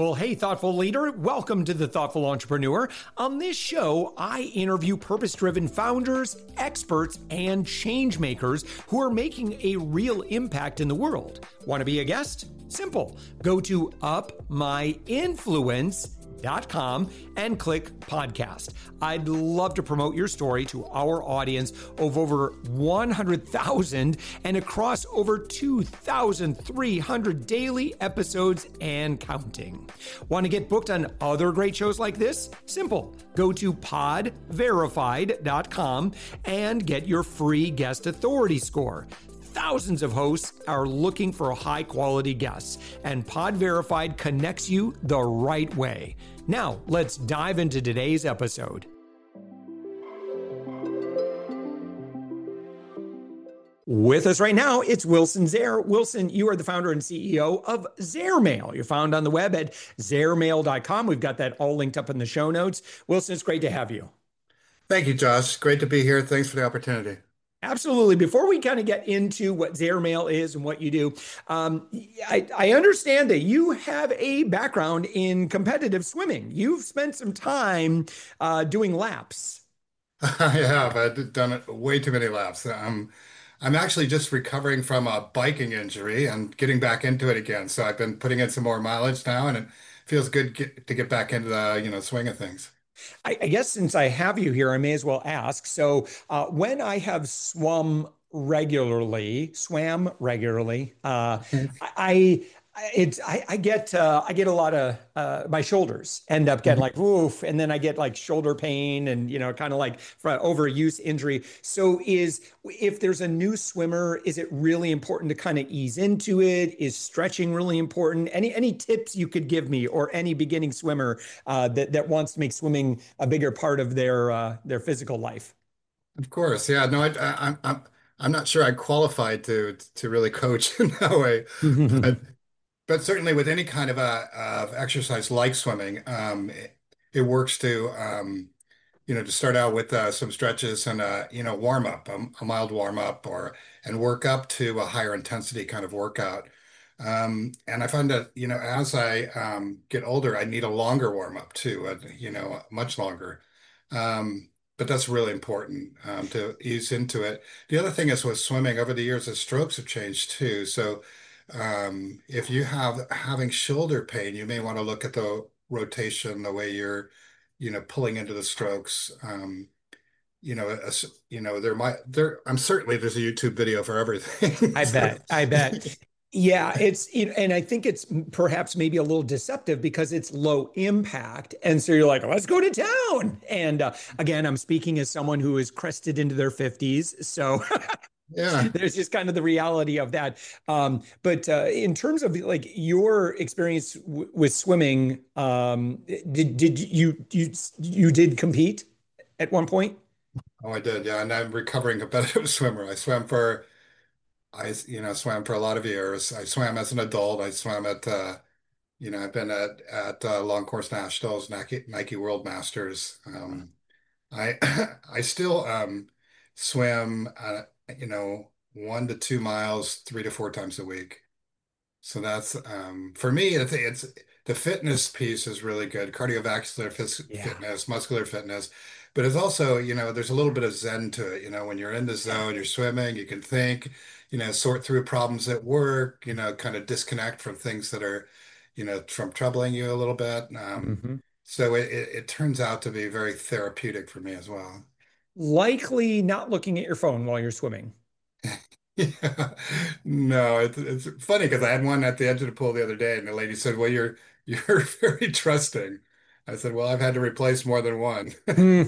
Well, hey, thoughtful leader, welcome to the Thoughtful Entrepreneur. On this show, I interview purpose driven founders, experts, and change makers who are making a real impact in the world. Want to be a guest? Simple. Go to upmyinfluence.com and click podcast. I'd love to promote your story to our audience of over 100,000 and across over 2,300 daily episodes and counting. Want to get booked on other great shows like this? Simple. Go to podverified.com and get your free guest authority score. Thousands of hosts are looking for high quality guests, and Pod Verified connects you the right way. Now, let's dive into today's episode. With us right now, it's Wilson Zare. Wilson, you are the founder and CEO of ZareMail. You're found on the web at zaremail.com. We've got that all linked up in the show notes. Wilson, it's great to have you. Thank you, Josh. Great to be here. Thanks for the opportunity. Absolutely. Before we kind of get into what ZareMail is and what you do, I understand that you have a background in competitive swimming. You've spent some time doing laps. I have. I've done way too many laps. I'm actually just recovering from a biking injury and getting back into it again. So I've been putting in some more mileage now, and it feels good to get back into the, swing of things. I guess since I have you here, I may as well ask. So when I have swam regularly, I get a lot of my shoulders end up getting like woof, and then I get like shoulder pain and kind of like overuse injury. So if there's a new swimmer, is it really important to kind of ease into it? Is stretching really important? Any tips you could give me, or any beginning swimmer that wants to make swimming a bigger part of their physical life? Of course, yeah. No, I'm not sure I qualified to really coach in that way, but certainly with any kind of exercise like swimming, it works to to start out with some stretches and warm up, a mild warm up, and work up to a higher intensity kind of workout. And I find that as I get older, I need a longer warm up too, much longer. But that's really important to ease into it. The other thing is with swimming over the years, the strokes have changed too. So if you having shoulder pain, you may want to look at the rotation, the way you're, pulling into the strokes. I'm certainly there's a YouTube video for everything. I bet. I bet. Yeah, and I think it's perhaps maybe a little deceptive because it's low impact. And so you're like, let's go to town. And again, I'm speaking as someone who is crested into their 50s. So Yeah. there's just kind of the reality of that. But in terms of like your experience with swimming, did you did compete at one point? Oh, I did. Yeah. And I'm a recovering competitive swimmer. I swam for a lot of years. I swam as an adult. I swam I've been at Long Course Nationals, Nike World Masters. I I still swim, 1 to 2 miles, 3 to 4 times a week. So that's for me. It's the fitness piece is really good. Cardiovascular Yeah. fitness, muscular fitness, but it's also there's a little bit of zen to it. When you're in the zone, you're swimming, you can think, sort through problems at work, kind of disconnect from things that are, from troubling you a little bit. Mhm. So it turns out to be very therapeutic for me as well. Likely not looking at your phone while you're swimming. Yeah. No, it's funny because I had one at the edge of the pool the other day, and the lady said, "Well, you're very trusting." I said, "Well, I've had to replace more than one." Hmm.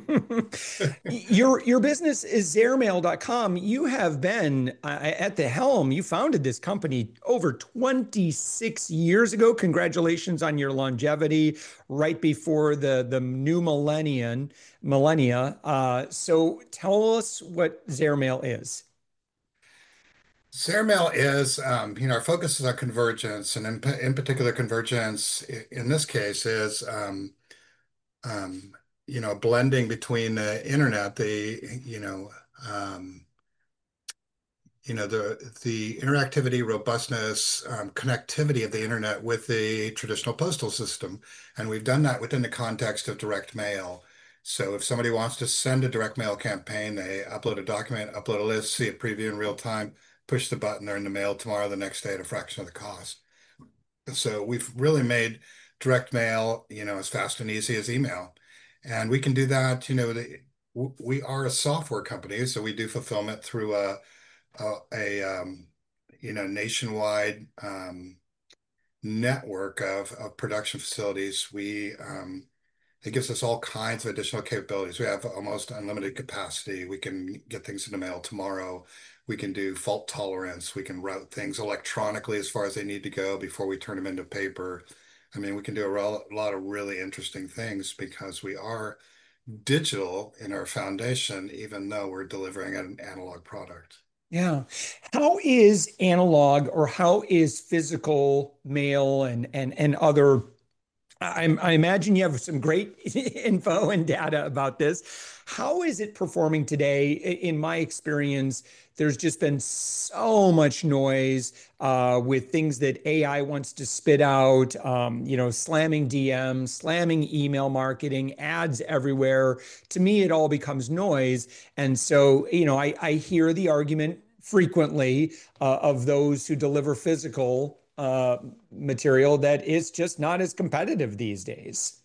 Your business is zaremail.com. You have been at the helm. You founded this company over 26 years ago. Congratulations on your longevity right before the new millennia. So tell us what ZareMail is. SareMail is, our focus is on convergence, and in particular, convergence in this case is, um, blending between the internet, um, the interactivity, robustness, connectivity of the internet with the traditional postal system. And we've done that within the context of direct mail. So if somebody wants to send a direct mail campaign, they upload a document, upload a list, see a preview in real time, push the button, they're in the mail tomorrow, the next day at a fraction of the cost. So we've really made direct mail, as fast and easy as email. And we can do that, we are a software company, so we do fulfillment through a nationwide network of production facilities. It gives us all kinds of additional capabilities. We have almost unlimited capacity. We can get things in the mail tomorrow. We can do fault tolerance. We can route things electronically as far as they need to go before we turn them into paper. I mean, we can do a lot of really interesting things because we are digital in our foundation, even though we're delivering an analog product. Yeah. How is analog or how is physical mail and other I imagine you have some great info and data about this. How is it performing today? In my experience, there's just been so much noise with things that AI wants to spit out, slamming DMs, slamming email marketing, ads everywhere. To me, it all becomes noise. And so, I hear the argument frequently of those who deliver physical material that is just not as competitive these days.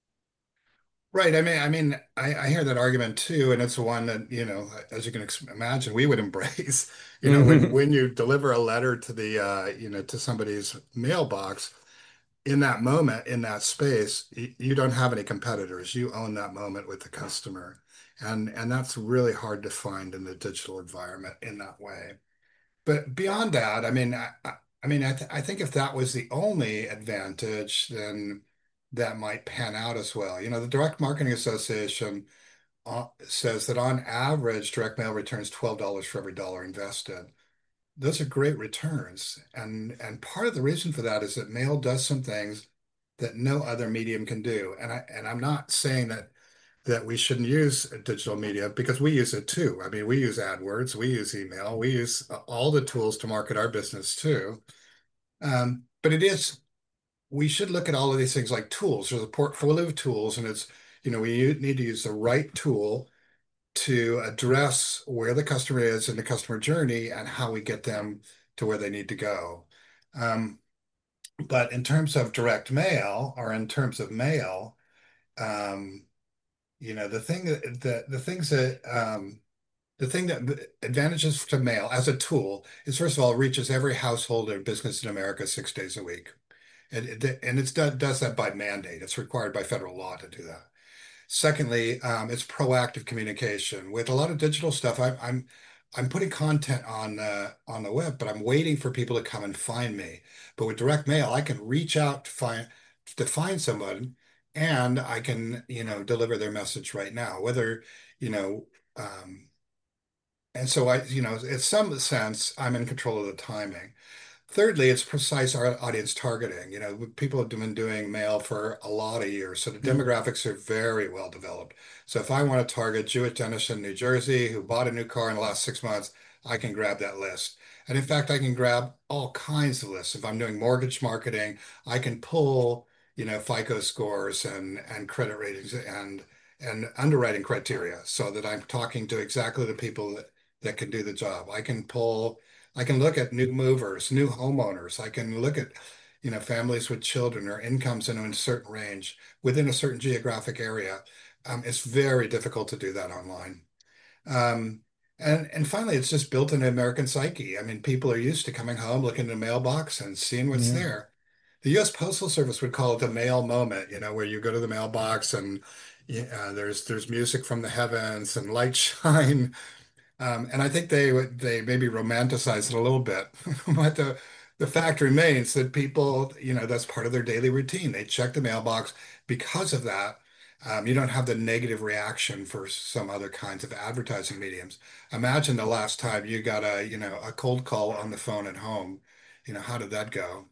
Right. I hear that argument too, and it's one that, as you can imagine, we would embrace. When you deliver a letter to to somebody's mailbox, in that moment, in that space, you don't have any competitors. You own that moment with the customer. And that's really hard to find in the digital environment in that way. But beyond that, I think if that was the only advantage, then that might pan out as well. The Direct Marketing Association says that on average, direct mail returns $12 for every dollar invested. Those are great returns. And part of the reason for that is that mail does some things that no other medium can do. And I'm not saying that we shouldn't use digital media because we use it too. I mean, we use AdWords, we use email, we use all the tools to market our business too. But we should look at all of these things like tools. There's a portfolio of tools, and we need to use the right tool to address where the customer is in the customer journey and how we get them to where they need to go. Um, but in terms of direct mail or in terms of mail, um, the thing that the things that the thing that advantages to mail as a tool is, first of all, it reaches every household or business in America 6 days a week. And does that by mandate. It's required by federal law to do that. Secondly, it's proactive communication. With a lot of digital stuff, I'm putting content on the web, but I'm waiting for people to come and find me. But with direct mail, I can reach out to find someone, and I can deliver their message right now. You know, um, and so in some sense, I'm in control of the timing. Thirdly, it's precise audience targeting. People have been doing mail for a lot of years, so the Yeah. demographics are very well developed. So if I want to target Jewett Dennison, New Jersey, who bought a new car in the last 6 months, I can grab that list. And in fact, I can grab all kinds of lists. If I'm doing mortgage marketing, I can pull, FICO scores and credit ratings and underwriting criteria so that I'm talking to exactly the people that can do the job. I can look at new movers, new homeowners. I can look at, families with children or incomes in a certain range within a certain geographic area. It's very difficult to do that online. Um, and finally, it's just built into American psyche. I mean, people are used to coming home, looking in the mailbox and seeing what's Yeah. there. The U.S. Postal Service would call it the mail moment, where you go to the mailbox and there's music from the heavens and light shine. And I think they maybe romanticize it a little bit, but the fact remains that people, that's part of their daily routine. They check the mailbox. Because of that, you don't have the negative reaction for some other kinds of advertising mediums. Imagine the last time you got a cold call on the phone at home. How did that go?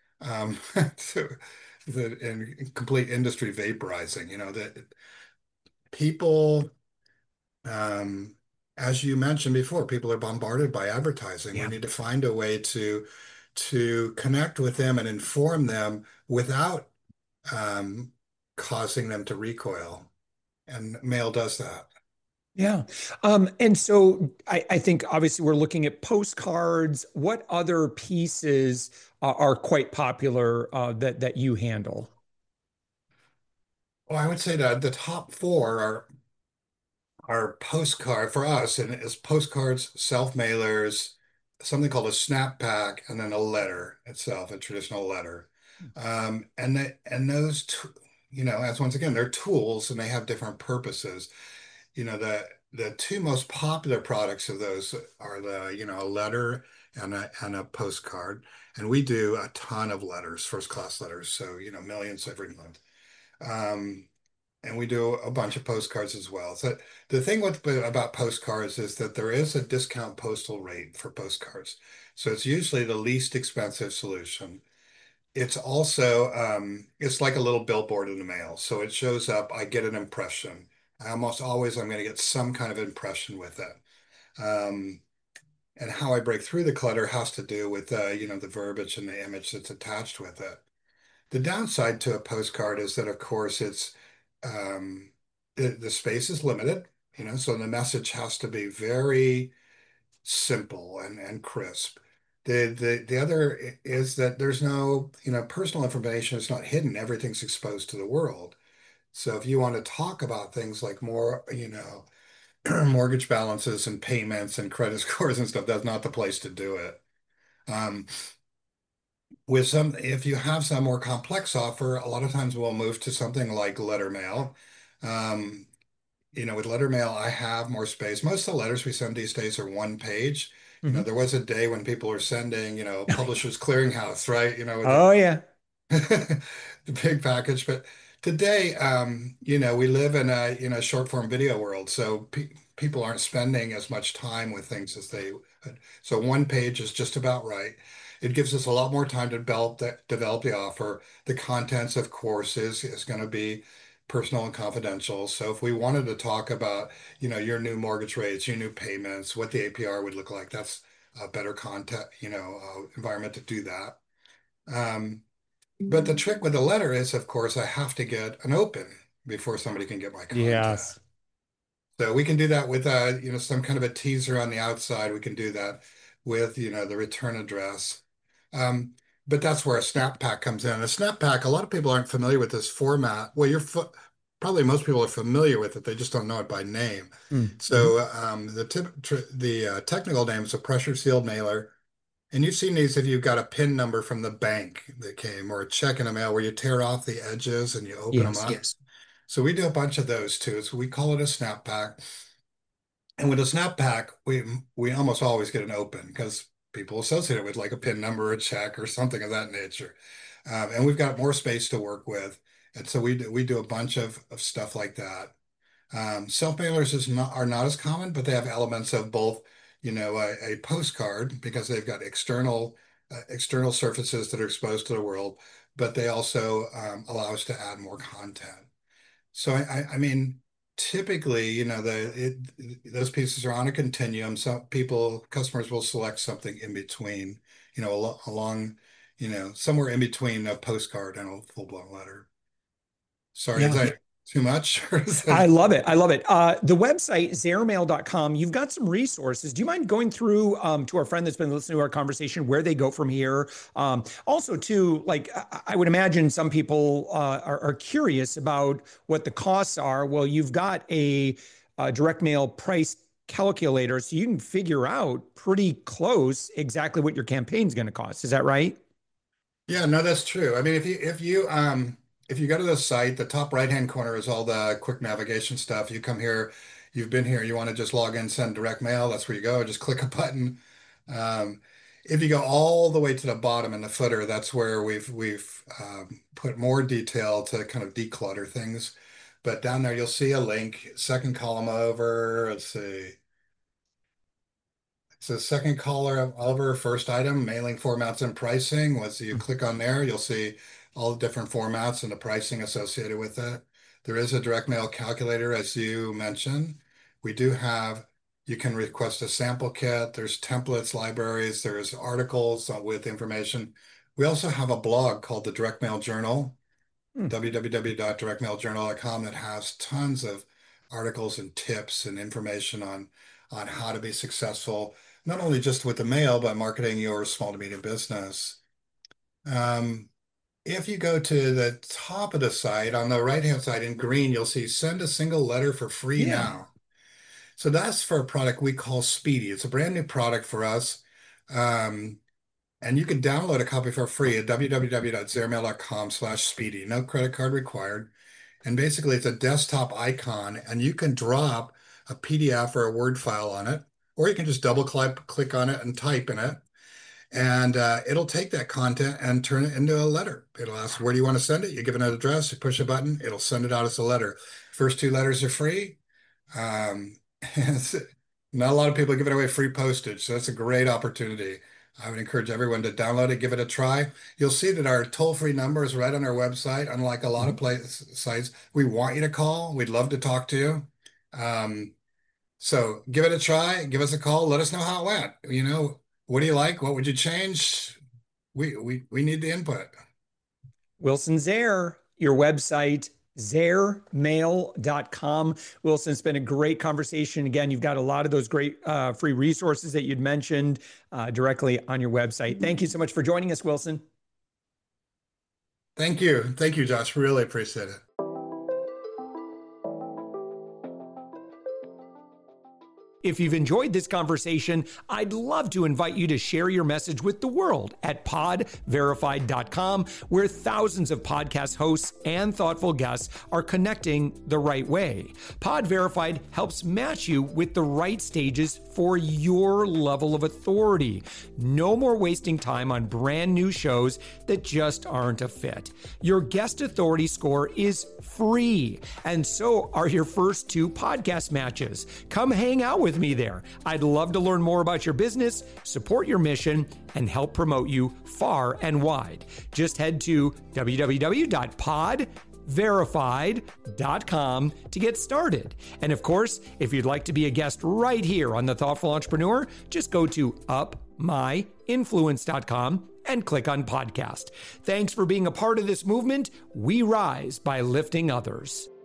So in complete industry vaporizing, that people. Um, as you mentioned before, people are bombarded by advertising. We Yeah. need to find a way to connect with them and inform them without um, causing them to recoil. And mail does that. Yeah. And so I think obviously we're looking at postcards. What other pieces are quite popular that you handle? Well, I would say that the top four are postcard for us, and it's postcards, self mailers, something called a snap pack, and then a letter itself, a traditional letter. And those, as once again, they're tools and they have different purposes. The two most popular products of those are a letter and a postcard. And we do a ton of letters, first class letters, so millions every month. Um, and we do a bunch of postcards as well. So the thing about postcards is that there is a discount postal rate for postcards. So it's usually the least expensive solution. It's also it's like a little billboard in the mail. So it shows up, I get an impression. I almost always I'm going to get some kind of impression with it. Um, and how I break through the clutter has to do with the verbiage and the image that's attached with it. The downside to a postcard is that, of course, um, the space is limited, so the message has to be very simple and crisp. The other is that there's no, personal information is not hidden. Everything's exposed to the world. So if you want to talk about things like more, mortgage balances and payments and credit scores and stuff, that's not the place to do it. Um, if you have some more complex offer, a lot of times we'll move to something like letter mail. Um, with letter mail, I have more space. Most of the letters we send these days are one page. Mhm. There was a day when people were sending, Publishers Clearinghouse, right? With Oh yeah. the big package. But today, we live in a short form video world, so people aren't spending as much time with things as they would. So one page is just about right. It gives us a lot more time to develop the offer. The contents, of course, is going to be personal and confidential. So if we wanted to talk about, your new mortgage rates, your new payments, what the APR would look like, that's a better content, environment to do that. Um, but the trick with the letter is, of course, I have to get an open before somebody can get my content. Yes. So we can do that with some kind of a teaser on the outside. We can do that with, the return address. Um, but that's where a snap pack comes in. A snap pack, a lot of people aren't familiar with this format. Well, probably most people are familiar with it. They just don't know it by name. Mm-hmm. So the technical name is a pressure sealed mailer. And you've seen these if you've got a PIN number from the bank that came, or a check in the mail where you tear off the edges and you open them Yes. up. Yes. So we do a bunch of those too. So we call it a snap pack. And with a snap pack, we almost always get an open because people associate it with like a PIN number, a check, or something of that nature. And we've got more space to work with. And so we do a bunch of stuff like that. Self-mailers are not as common, but they have elements of both, a postcard because they've got external surfaces that are exposed to the world, but they also allow us to add more content. So I mean, typically, those pieces are on a continuum. Some customers will select something in between, along, somewhere in between a postcard and a full-blown letter. Sorry, is Yeah. that too much? Or is I that... love it. I love it. The website, ZareMail.com, you've got some resources. Do you mind going through to our friend that's been listening to our conversation, where they go from here? Also, too, like I would imagine some people are curious about what the costs are. Well, you've got a direct mail price calculator, so you can figure out pretty close exactly what your campaign's going to cost. Is that right? Yeah, no, that's true. I mean, if you go to the site, the top right-hand corner is all the quick navigation stuff. You come here, you've been here, you want to just log in, send direct mail, that's where you go. Just click a button. Um, if you go all the way to the bottom in the footer, that's where we've put more detail to kind of declutter things. But down there, you'll see a link, second column over. Let's see. So second caller over first item, mailing formats and pricing. Once you click on there, you'll see all the different formats and the pricing associated with it. There is a direct mail calculator, as you mentioned. We do have, You can request a sample kit. There's templates, libraries, there's articles with information. We also have a blog called the Direct Mail Journal, Hmm. www.directmailjournal.com, that has tons of articles and tips and information on how to be successful, not only just with the mail, but marketing your small to medium business. Um, if you go to the top of the site, on the right-hand side in green, you'll see send a single letter for free Yeah. now. So that's for a product we call Speedy. It's a brand new product for us. Um, and you can download a copy for free at www.zermail.com/speedy. No credit card required. And basically, it's a desktop icon, and you can drop a PDF or a Word file on it, or you can just double click on it and type in it. And it'll take that content and turn it into a letter. It'll ask, where do you want to send it? You give it an address, you push a button, it'll send it out as a letter. First two letters are free. Um, Not a lot of people are giving away free postage, so that's a great opportunity. I would encourage everyone to download it, give it a try. You'll see that our toll-free number is right on our website. Unlike a lot of sites, we want you to call. We'd love to talk to you. So give it a try. Give us a call. Let us know how it went. What do you like? What would you change? We need the input. Wilson Zare, your website, zeremail.com. Wilson, it's been a great conversation. Again, you've got a lot of those great free resources that you'd mentioned directly on your website. Thank you so much for joining us, Wilson. Thank you. Thank you, Josh. Really appreciate it. If you've enjoyed this conversation, I'd love to invite you to share your message with the world at podverified.com, where thousands of podcast hosts and thoughtful guests are connecting the right way. Pod Verified helps match you with the right stages for your level of authority. No more wasting time on brand new shows that just aren't a fit. Your guest authority score is free, and so are your first 2 podcast matches. Come hang out with me there. I'd love to learn more about your business, support your mission, and help promote you far and wide. Just head to www.podverified.com to get started. And of course, if you'd like to be a guest right here on The Thoughtful Entrepreneur, just go to upmyinfluence.com and click on podcast. Thanks for being a part of this movement. We rise by lifting others.